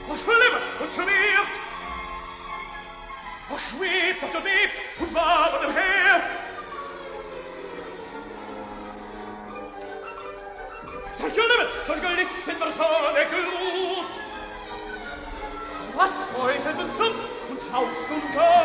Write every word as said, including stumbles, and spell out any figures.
was schwimmt und schwirrt, was schwebt und bebt und wabert umher. Da jüllebet und glitzt in der Sonne glut, was säuselt und summt und saust und gart.